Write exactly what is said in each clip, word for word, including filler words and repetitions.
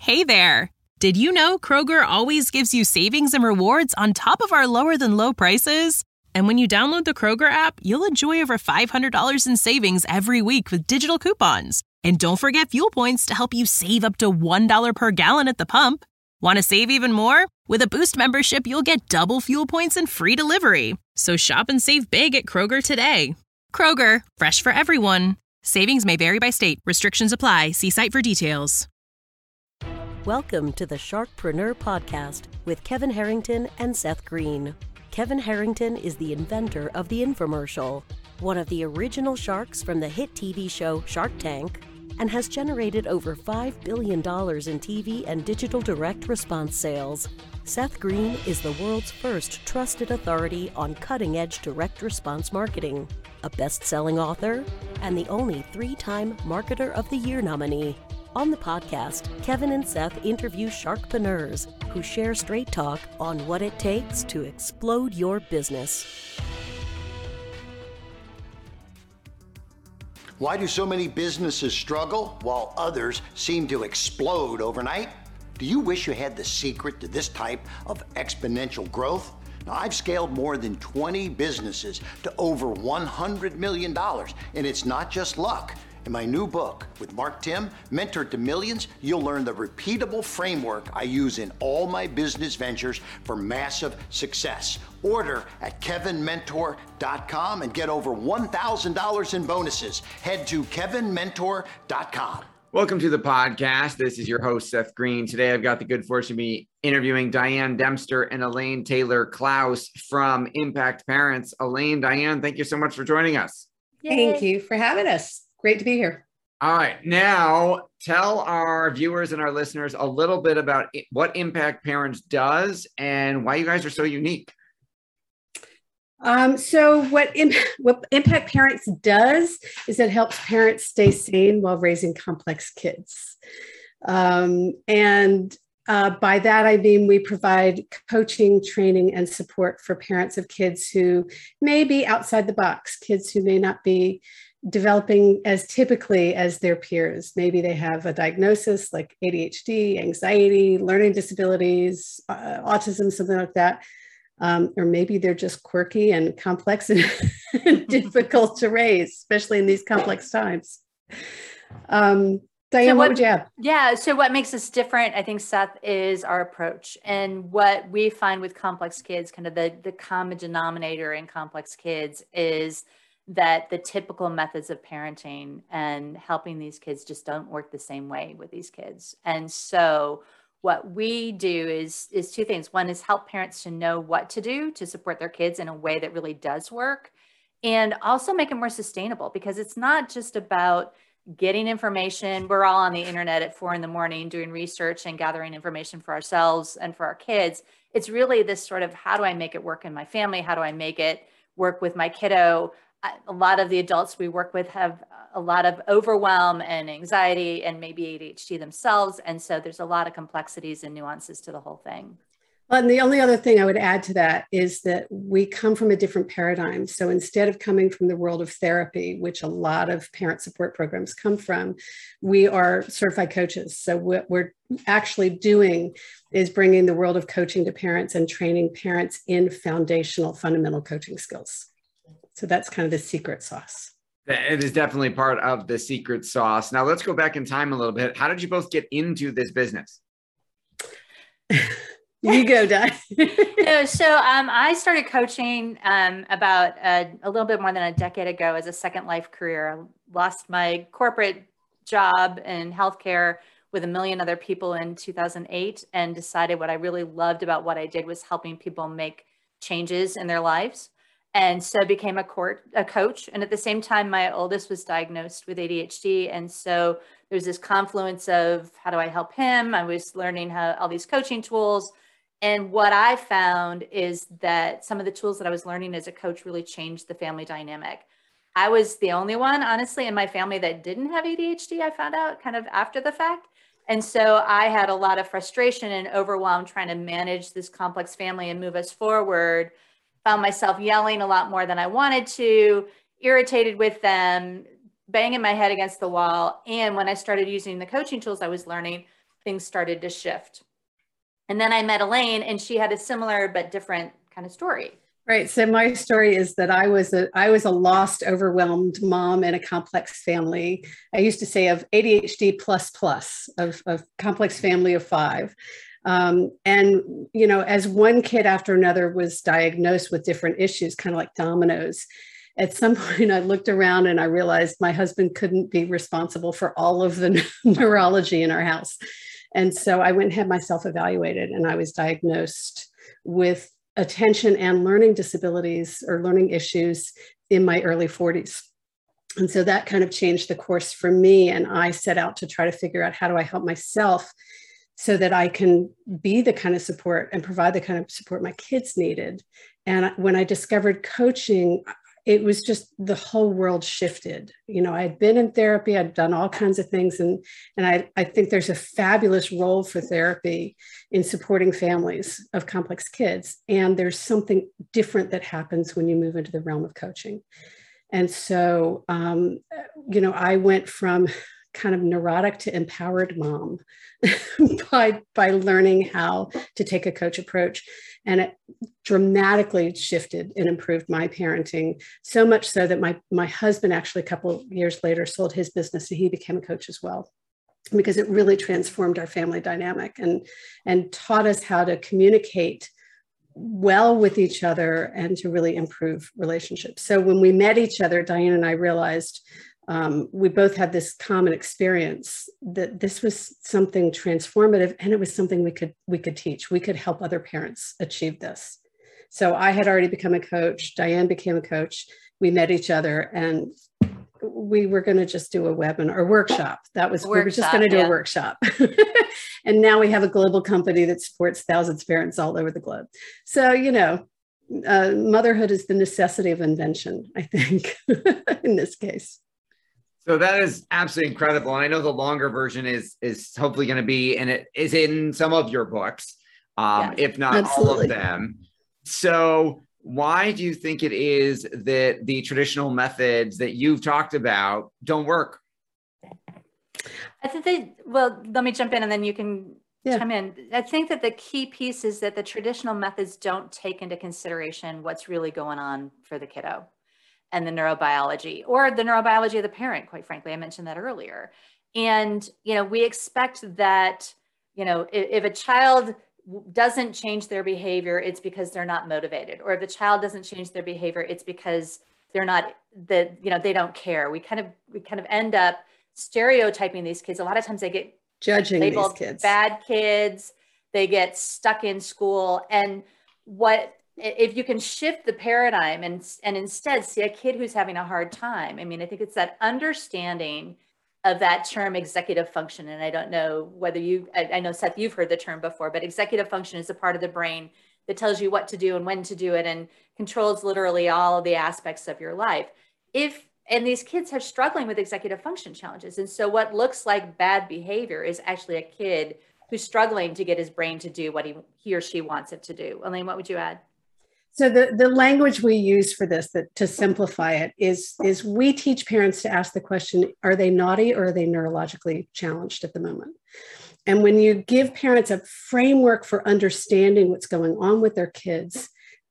Hey there! Did you know Kroger always gives you savings and rewards on top of our lower than low prices? And when you download the Kroger app, you'll enjoy over five hundred dollars in savings every week with digital coupons. And don't forget fuel points to help you save up to one dollar per gallon at the pump. Want to save even more? With a Boost membership, you'll get double fuel points and free delivery. So shop and save big at Kroger today. Kroger, fresh for everyone. Savings may vary by state. Restrictions apply. See site for details. Welcome to the Sharkpreneur Podcast with Kevin Harrington and Seth Green. Kevin Harrington is the inventor of the infomercial, one of the original sharks from the hit T V show Shark Tank, and has generated over five billion dollars in T V and digital direct response sales. Seth Green is the world's first trusted authority on cutting-edge direct response marketing, a best-selling author, and the only three-time Marketer of the Year nominee. On the podcast, Kevin and Seth interview sharkpreneurs who share straight talk on what it takes to explode your business. Why do so many businesses struggle while others seem to explode overnight? Do you wish you had the secret to this type of exponential growth? Now, I've scaled more than twenty businesses to over one hundred million dollars, and it's not just luck. In my new book with Mark Timm, Mentor to Millions, you'll learn the repeatable framework I use in all my business ventures for massive success. Order at kevin mentor dot com and get over one thousand dollars in bonuses. Head to kevin mentor dot com. Welcome to the podcast. This is your host, Seth Green. Today, I've got the good fortune to be interviewing Diane Dempster and Elaine Taylor Klaus from Impact Parents. Elaine, Diane, thank you so much for joining us. Yay. Thank you for having us. Great to be here. All right. Now, tell our viewers and our listeners a little bit about what Impact Parents does and why you guys are so unique. Um, so what, Imp- what Impact Parents does is it helps parents stay sane while raising complex kids. Um, and uh, by that, I mean, we provide coaching, training, and support for parents of kids who may be outside the box, kids who may not be developing as typically as their peers. Maybe they have a diagnosis like A D H D, anxiety, learning disabilities, uh, autism, something like that. Um, or maybe they're just quirky and complex and difficult to raise, especially in these complex times. Um, Diane, so what, what would you have? Yeah, so what makes us different, I think, Seth, is our approach. And what we find with complex kids, kind of the, the common denominator in complex kids is that the typical methods of parenting and helping these kids just don't work the same way with these kids. And so what we do is, is two things. One is help parents to know what to do to support their kids in a way that really does work, and also make it more sustainable, because it's not just about getting information. We're all on the internet at four in the morning doing research and gathering information for ourselves and for our kids. It's really this sort of, how do I make it work in my family? How do I make it work with my kiddo? A lot of the adults we work with have a lot of overwhelm and anxiety and maybe A D H D themselves. And so there's a lot of complexities and nuances to the whole thing. Well, and the only other thing I would add to that is that we come from a different paradigm. So instead of coming from the world of therapy, which a lot of parent support programs come from, we are certified coaches. So what we're actually doing is bringing the world of coaching to parents and training parents in foundational, fundamental coaching skills. So that's kind of the secret sauce. It is definitely part of the secret sauce. Now let's go back in time a little bit. How did you both get into this business? You go, Di. no, so um, I started coaching um, about a, a little bit more than a decade ago as a second life career. I lost my corporate job in healthcare with a million other people in two thousand eight and decided what I really loved about what I did was helping people make changes in their lives. And so became a, court, a coach. And at the same time, my oldest was diagnosed with A D H D. And so there's this confluence of how do I help him? I was learning how all these coaching tools. And what I found is that some of the tools that I was learning as a coach really changed the family dynamic. I was the only one, honestly, in my family that didn't have A D H D, I found out kind of after the fact. And so I had a lot of frustration and overwhelm trying to manage this complex family and move us forward. Found myself yelling a lot more than I wanted to, irritated with them, banging my head against the wall. And when I started using the coaching tools I was learning, things started to shift. And then I met Elaine, and she had a similar but different kind of story. Right. So my story is that I was a I was a lost, overwhelmed mom in a complex family. I used to say of A D H D plus plus of a complex family of five. Um, and, you know, as one kid after another was diagnosed with different issues, kind of like dominoes, at some point I looked around and I realized my husband couldn't be responsible for all of the neurology in our house. And so I went and had myself evaluated, and I was diagnosed with attention and learning disabilities or learning issues in my early forties. And so that kind of changed the course for me. And I set out to try to figure out, how do I help myself so that I can be the kind of support and provide the kind of support my kids needed. And when I discovered coaching, it was just, the whole world shifted. You know, I had been in therapy, I'd done all kinds of things. And, and I, I think there's a fabulous role for therapy in supporting families of complex kids. And there's something different that happens when you move into the realm of coaching. And so, um, you know, I went from kind of neurotic to empowered mom by, by learning how to take a coach approach. And it dramatically shifted and improved my parenting, so much so that my, my husband actually a couple of years later sold his business and he became a coach as well, because it really transformed our family dynamic and, and taught us how to communicate well with each other and to really improve relationships. So when we met each other, Diane and I realized Um, we both had this common experience that this was something transformative, and it was something we could we could teach. We could help other parents achieve this. So I had already become a coach. Diane became a coach. We met each other, and we were going to just do a webinar or workshop. That was workshop, we were just going to do yeah. a workshop. And now we have a global company that supports thousands of parents all over the globe. So, you know, uh, motherhood is the necessity of invention, I think, in this case. So that is absolutely incredible. And I know the longer version is is hopefully going to be, and it is in some of your books, um, yeah, if not absolutely. all of them. So why do you think it is that the traditional methods that you've talked about don't work? I think they, well, let me jump in and then you can yeah. chime in. I think that the key piece is that the traditional methods don't take into consideration what's really going on for the kiddo and the neurobiology or the neurobiology of the parent, quite frankly. I mentioned that earlier. And, you know, we expect that, you know, if, if a child doesn't change their behavior, it's because they're not motivated. Or if the child doesn't change their behavior, it's because they're not, that, you know, they don't care. We kind of, we kind of end up stereotyping these kids. A lot of times they get judging labeled these kids, bad kids, they get stuck in school. And what, if you can shift the paradigm and, and instead see a kid who's having a hard time. I mean, I think it's that understanding of that term executive function. And I don't know whether you, I, I know Seth, you've heard the term before, but executive function is a part of the brain that tells you what to do and when to do it and controls literally all of the aspects of your life. If, and these kids are struggling with executive function challenges. And so what looks like bad behavior is actually a kid who's struggling to get his brain to do what he, he or she wants it to do. Elaine, what would you add? So the, the language we use for this, that to simplify it, is, is we teach parents to ask the question, are they naughty or are they neurologically challenged at the moment? And when you give parents a framework for understanding what's going on with their kids,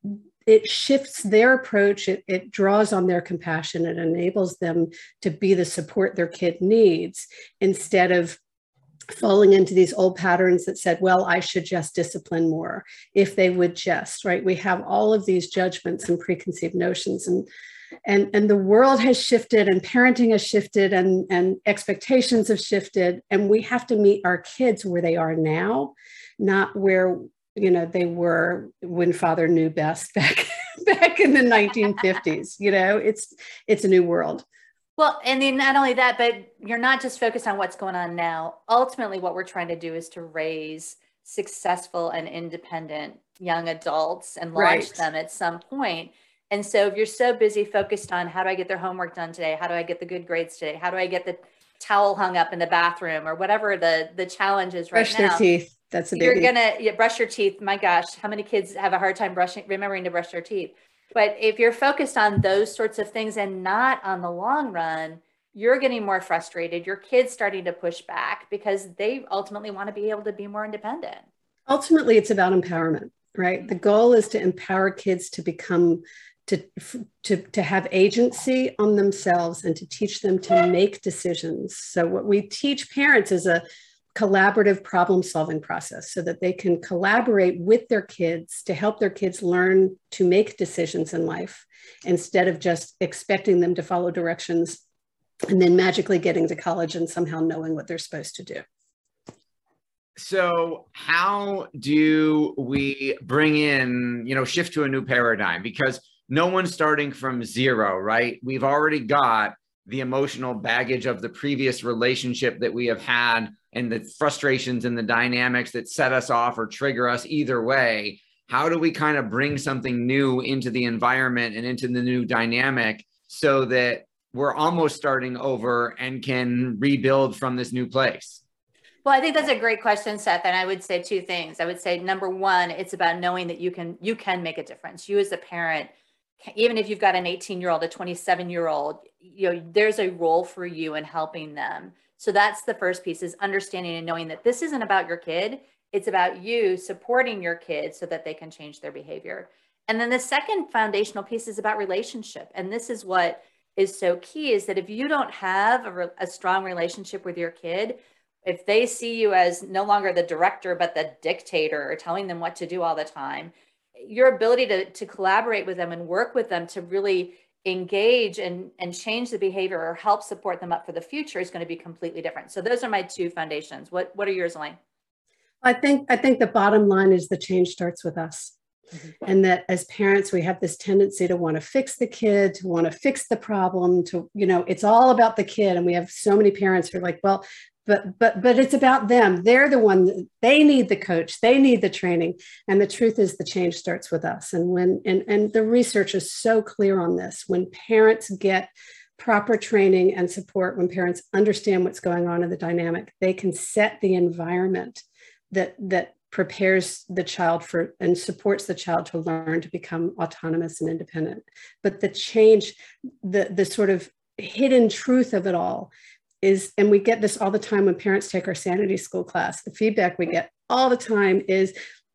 it shifts their approach, it, it draws on their compassion, it enables them to be the support their kid needs, instead of falling into these old patterns that said, well, I should just discipline more if they would just, right? We have all of these judgments and preconceived notions, and and and the world has shifted and parenting has shifted and, and expectations have shifted, and we have to meet our kids where they are now, not where, you know, they were when father knew best back, back in the nineteen fifties. You know, it's it's a new world. Well, and then not only that, but you're not just focused on what's going on now. Ultimately, what we're trying to do is to raise successful and independent young adults and launch right. them at some point. And so if you're so busy focused on how do I get their homework done today? How do I get the good grades today? How do I get the towel hung up in the bathroom or whatever the, the challenge is right brush now? Brush their teeth. That's a big You're going to yeah, brush your teeth. My gosh, how many kids have a hard time brushing, remembering to brush their teeth? But if you're focused on those sorts of things and not on the long run, you're getting more frustrated, your kid's starting to push back because they ultimately want to be able to be more independent. Ultimately, it's about empowerment, right? The goal is to empower kids to become, to, to, to have agency on themselves and to teach them to make decisions. So what we teach parents is a collaborative problem-solving process so that they can collaborate with their kids to help their kids learn to make decisions in life instead of just expecting them to follow directions and then magically getting to college and somehow knowing what they're supposed to do. So how do we bring in, you know, shift to a new paradigm? Because no one's starting from zero, right? We've already got the emotional baggage of the previous relationship that we have had and the frustrations and the dynamics that set us off or trigger us either way. How do we kind of bring something new into the environment and into the new dynamic so that we're almost starting over and can rebuild from this new place? Well, I think that's a great question, Seth. And I would say two things. I would say, number one, it's about knowing that you can, you can make a difference. You as a parent, even if you've got an eighteen year old, a twenty-seven year old, you know, there's a role for you in helping them. So that's the first piece, is understanding and knowing that this isn't about your kid. It's about you supporting your kid so that they can change their behavior. And then the second foundational piece is about relationship. And this is what is so key, is that if you don't have a, a strong relationship with your kid, if they see you as no longer the director, but the dictator or telling them what to do all the time, your ability to, to collaborate with them and work with them to really engage and, and change the behavior or help support them up for the future is going to be completely different. So those are my two foundations. What, what are yours, Elaine? I think, I think the bottom line is the change starts with us. Mm-hmm. And that as parents, we have this tendency to want to fix the kid, to want to fix the problem, to, you know, it's all about the kid. And we have so many parents who are like, well, but, but, but it's about them. They're the one that they need the coach, they need the training. And the truth is the change starts with us. And when, and, and the research is so clear on this, when parents get proper training and support, when parents understand what's going on in the dynamic, they can set the environment that, that prepares the child for and supports the child to learn to become autonomous and independent. But the change, the, the sort of hidden truth of it all is, and we get this all the time when parents take our Sanity School class, the feedback we get all the time is,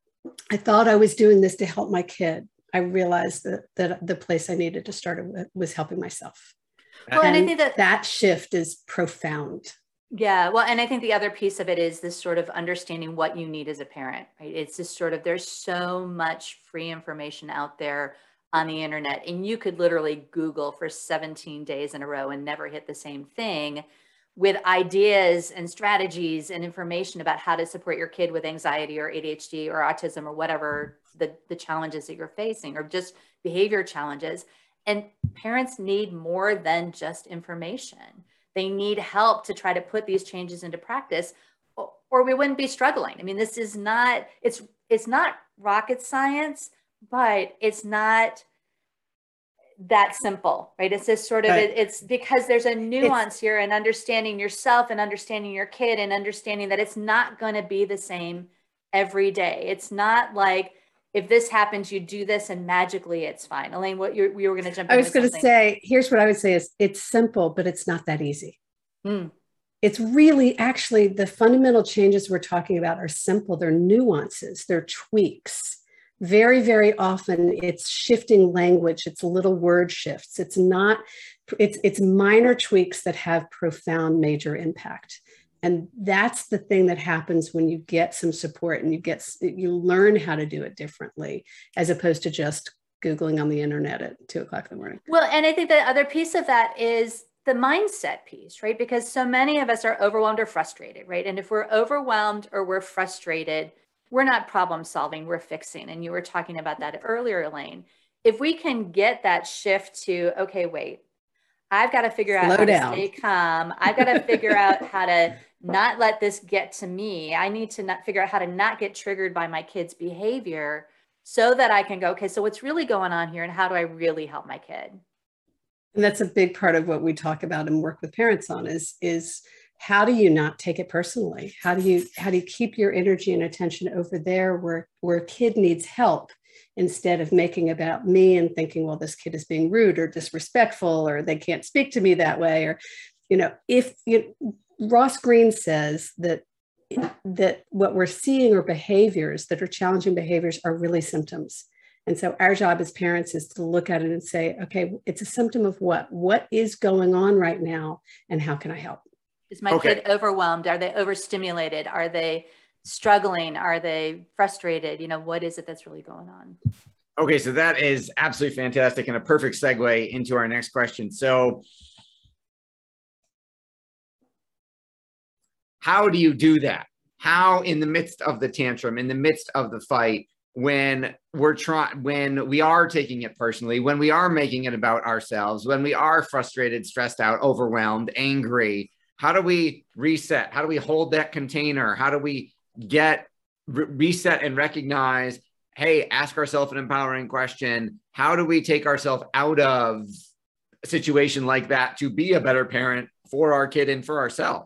I thought I was doing this to help my kid. I realized that, that the place I needed to start with was helping myself. Well, and, and I think that that shift is profound. Yeah. Well, and I think the other piece of it is this sort of understanding what you need as a parent, right? It's this sort of, there's so much free information out there on the internet, and you could literally Google for seventeen days in a row and never hit the same thing, with ideas and strategies and information about how to support your kid with anxiety or A D H D or autism or whatever the, the challenges that you're facing, or just behavior challenges. And parents need more than just information. They need help to try to put these changes into practice, or, or we wouldn't be struggling. I mean, this is not, it's, it's not rocket science, but it's not that simple, right? It's this sort of, right. it, it's because there's a nuance it's, here in understanding yourself and understanding your kid and understanding that it's not going to be the same every day. It's not like, if this happens, you do this and magically it's fine. Elaine, what you we were going to jump in. I was going to say, here's what I would say is, it's simple, but it's not that easy. Mm. It's really, actually, the fundamental changes we're talking about are simple. They're nuances, they're tweaks. Very, very often it's shifting language. It's little word shifts. It's not, it's, it's minor tweaks that have profound major impact. And that's the thing that happens when you get some support and you get, you learn how to do it differently, as opposed to just Googling on the internet at two o'clock in the morning. Well, and I think the other piece of that is the mindset piece, right? Because so many of us are overwhelmed or frustrated, right? And if we're overwhelmed or we're frustrated, we're not problem solving, we're fixing. And you were talking about that earlier, Elaine. If we can get that shift to, okay, wait, I've got to figure out Slow how down. to stay calm. I've got to figure out how to not let this get to me. I need to not figure out how to not get triggered by my kid's behavior so that I can go, okay, so what's really going on here and how do I really help my kid? And that's a big part of what we talk about and work with parents on is, is how do you not take it personally? How do you, how do you keep your energy and attention over there where, where a kid needs help, instead of making about me and thinking, well, this kid is being rude or disrespectful, or they can't speak to me that way, or You know, if you, Ross Greene says that that what we're seeing are behaviors that are challenging behaviors are really symptoms. And so our job as parents is to look at it and say, okay, it's a symptom of what? What is going on right now? And how can I help? Is my Okay. kid overwhelmed? Are they overstimulated? Are they struggling? Are they frustrated? You know, what is it that's really going on? Okay, so that is absolutely fantastic and a perfect segue into our next question. So how do you do that? How, in the midst of the tantrum, in the midst of the fight, when we're trying, when we are taking it personally, when we are making it about ourselves, when we are frustrated, stressed out, overwhelmed, angry, how do we reset? How do we hold that container? How do we get re- reset and recognize, hey, ask ourselves an empowering question. How do we take ourselves out of a situation like that to be a better parent for our kid and for ourselves?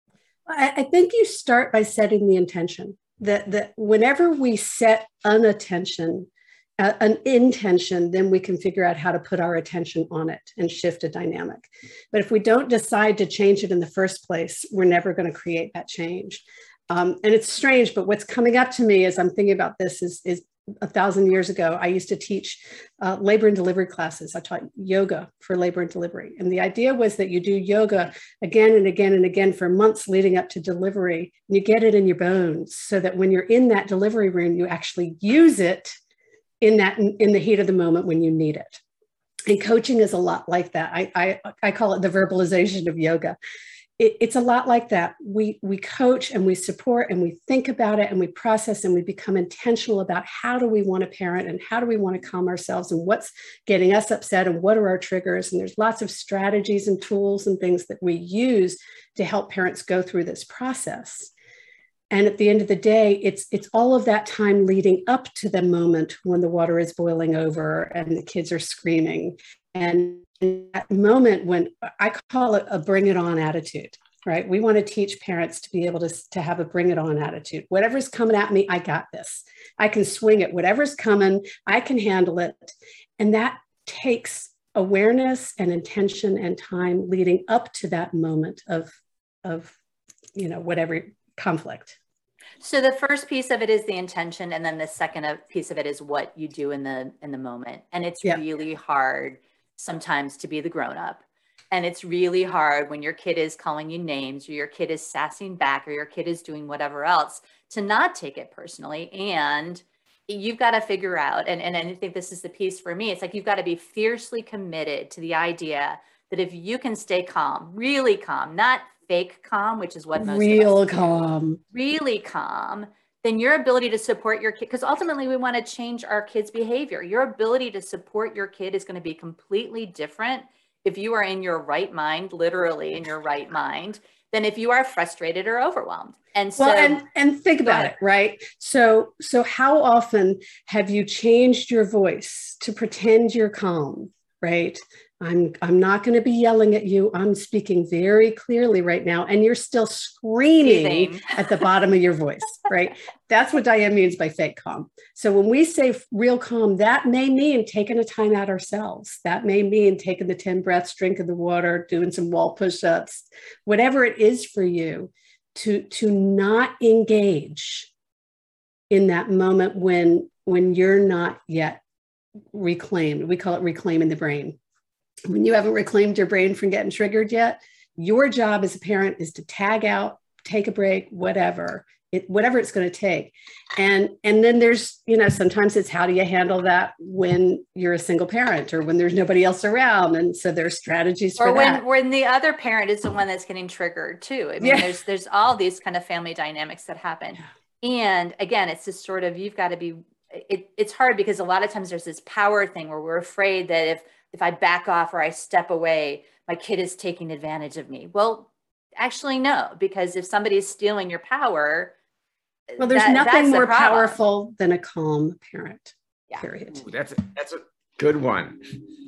I think you start by setting the intention that, that whenever we set an attention, uh, an intention, then we can figure out how to put our attention on it and shift a dynamic. But if we don't decide to change it in the first place, we're never going to create that change. Um, and it's strange, but what's coming up to me as I'm thinking about this is, is a thousand years ago, I used to teach uh, labor and delivery classes. I taught yoga for labor and delivery. And the idea was that you do yoga again and again and again for months leading up to delivery. And you get it in your bones so that when you're in that delivery room, you actually use it in that in the heat of the moment when you need it. And coaching is a lot like that. I, I, I call it the verbalization of yoga. It, it's a lot like that. We, we coach and we support and we think about it and we process and we become intentional about how do we want to parent and how do we want to calm ourselves and what's getting us upset and what are our triggers. And there's lots of strategies and tools and things that we use to help parents go through this process. And at the end of the day, it's, it's all of that time leading up to the moment when the water is boiling over and the kids are screaming. And that moment when I call it a bring it on attitude, right? We want to teach parents to be able to, to have a bring it on attitude. Whatever's coming at me, I got this. I can swing it. Whatever's coming, I can handle it. And that takes awareness and intention and time leading up to that moment of, of, you know, whatever conflict. So the first piece of it is the intention. And then the second piece of it is what you do in the, in the moment. And it's yeah. really hard sometimes to be the grown-up. And it's really hard when your kid is calling you names or your kid is sassing back or your kid is doing whatever else to not take it personally. And you've got to figure out, and, and I think this is the piece for me, it's like you've got to be fiercely committed to the idea that if you can stay calm, really calm, not fake calm, which is what most real of us calm, do, really calm, then your ability to support your kid, because ultimately we want to change our kids' behavior. Your ability to support your kid is going to be completely different if you are in your right mind, literally in your right mind, than if you are frustrated or overwhelmed. And so, well, and, and think about it, right? So, so how often have you changed your voice to pretend you're calm, right? I'm, I'm not going to be yelling at you. I'm speaking very clearly right now. And you're still screaming at the bottom of your voice, right? That's what Diane means by fake calm. So when we say real calm, that may mean taking a time out ourselves. That may mean taking the ten breaths, drinking the water, doing some wall push-ups, whatever it is for you, to, to not engage in that moment when, when you're not yet reclaimed. We call it reclaiming the brain. When you haven't reclaimed your brain from getting triggered yet, your job as a parent is to tag out, take a break, whatever, it, whatever it's going to take. And, and then there's, you know, sometimes it's how do you handle that when you're a single parent or when there's nobody else around. And so there's strategies for or when, that. when the other parent is the one that's getting triggered too. I mean, yeah. there's, there's all these kind of family dynamics that happen. And again, it's just sort of, you've got to be, it, it's hard because a lot of times there's this power thing where we're afraid that if, if I back off or I step away, my kid is taking advantage of me. Well, actually, no, because if somebody is stealing your power, well, there's that, nothing more the powerful than a calm parent, yeah. period. Ooh, that's, a, that's a good one.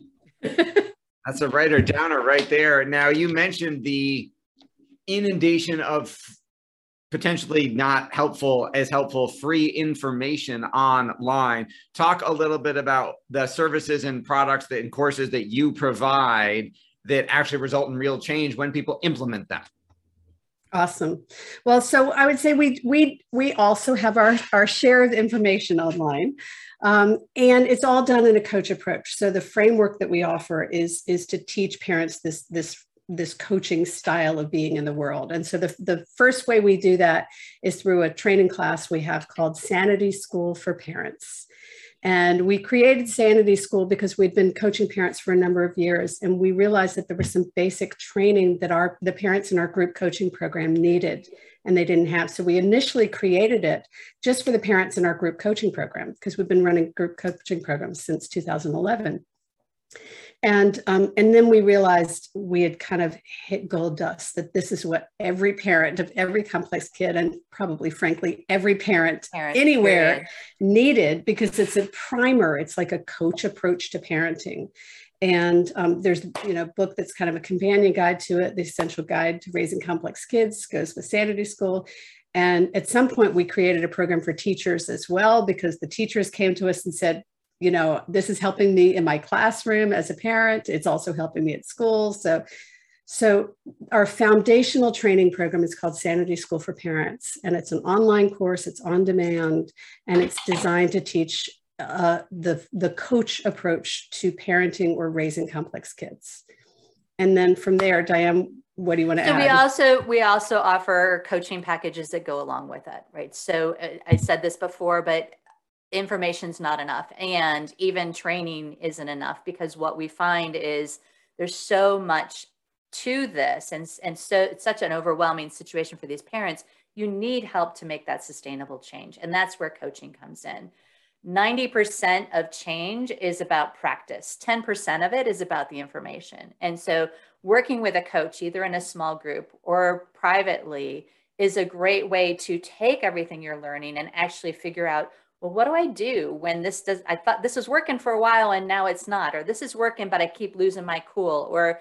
That's a writer downer right there. Now, you mentioned the inundation of potentially not helpful, as helpful, free information online. Talk a little bit about the services and products that, and courses that you provide that actually result in real change when people implement them? Awesome. Well, so I would say we we we also have our, our share of information online. Um, and it's all done in a coach approach. So the framework that we offer is, is to teach parents this, this, this coaching style of being in the world. And so the, the first way we do that is through a training class we have called Sanity School for Parents. And we created Sanity School because we'd been coaching parents for a number of years, and we realized that there was some basic training that our the parents in our group coaching program needed, and they didn't have. So we initially created it just for the parents in our group coaching program, because we've been running group coaching programs since two thousand eleven. And, um, and then we realized we had kind of hit gold dust, that this is what every parent of every complex kid, and probably, frankly, every parent, parent anywhere period. needed, because it's a primer. It's like a coach approach to parenting. And um, there's, you know, a book that's kind of a companion guide to it, The Essential Guide to Raising Complex Kids, goes with Sanity School. And at some point we created a program for teachers as well, because the teachers came to us and said, you know, this is helping me in my classroom as a parent. It's also helping me at school. So, so our foundational training program is called Sanity School for Parents, and it's an online course. It's on demand, and it's designed to teach uh, the, the coach approach to parenting or raising complex kids. And then from there, Diane, what do you want to so add? We also, we also offer coaching packages that go along with it, right? So uh, I said this before, but information's not enough, and even training isn't enough, because what we find is there's so much to this, and and so it's such an overwhelming situation for these parents. You need help to make that sustainable change, and that's where coaching comes in. ninety percent of change is about practice. ten percent of it is about the information. And so working with a coach, either in a small group or privately, is a great way to take everything you're learning and actually figure out, well, what do I do when this does, I thought this was working for a while and now it's not, or this is working, but I keep losing my cool, or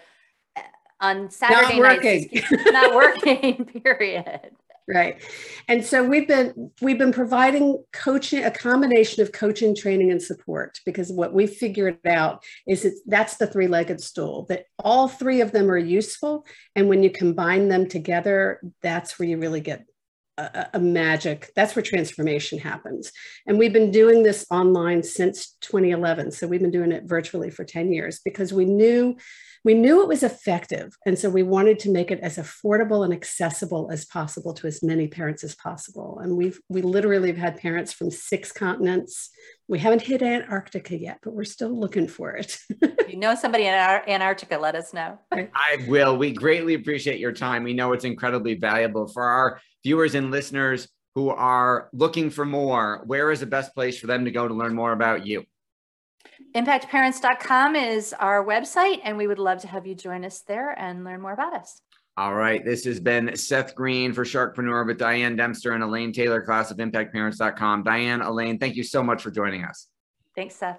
on Saturday nights, it's not working, period. Right. And so we've been, we've been providing coaching, a combination of coaching, training, and support, because what we've figured out is it's, that's the three-legged stool, that all three of them are useful. And when you combine them together, that's where you really get A, a magic. That's where transformation happens. And we've been doing this online since twenty eleven. So we've been doing it virtually for ten years, because we knew we knew it was effective. And so we wanted to make it as affordable and accessible as possible to as many parents as possible. And we've we literally have had parents from six continents. We haven't hit Antarctica yet, but we're still looking for it. If you know somebody in Antarctica, let us know. I will. We greatly appreciate your time. We know it's incredibly valuable for our viewers and listeners who are looking for more. Where is the best place for them to go to learn more about you? impact parents dot com is our website, and we would love to have you join us there and learn more about us. All right. This has been Seth Green for Sharkpreneur with Diane Dempster and Elaine Taylor, class of impact parents dot com. Diane, Elaine, thank you so much for joining us. Thanks, Seth.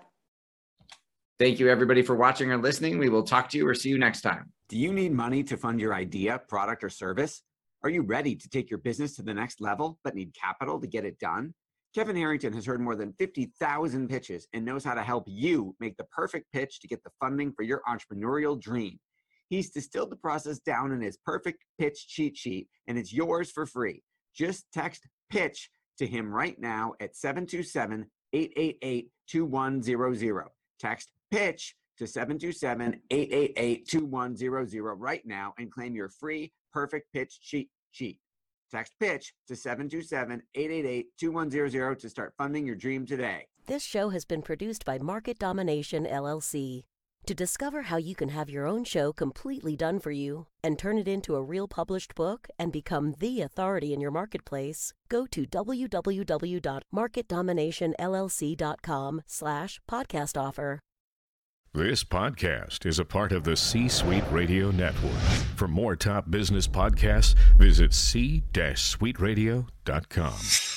Thank you, everybody, for watching or listening. We will talk to you or see you next time. Do you need money to fund your idea, product, or service? Are you ready to take your business to the next level, but need capital to get it done? Kevin Harrington has heard more than fifty thousand pitches and knows how to help you make the perfect pitch to get the funding for your entrepreneurial dream. He's distilled the process down in his perfect pitch cheat sheet, and it's yours for free. Just text PITCH to him right now at seven two seven, eight eight eight, two one zero zero. Text PITCH to seven two seven, eight eight eight, two one zero zero right now and claim your free perfect pitch cheat sheet. Text PITCH to seven two seven, eight eight eight, two one zero zero to start funding your dream today. This show has been produced by Market Domination, L L C. To discover how you can have your own show completely done for you and turn it into a real published book and become the authority in your marketplace, go to w w w dot market domination l l c dot com slash podcast offer. This podcast is a part of the C-Suite Radio Network. For more top business podcasts, visit c suite radio dot com.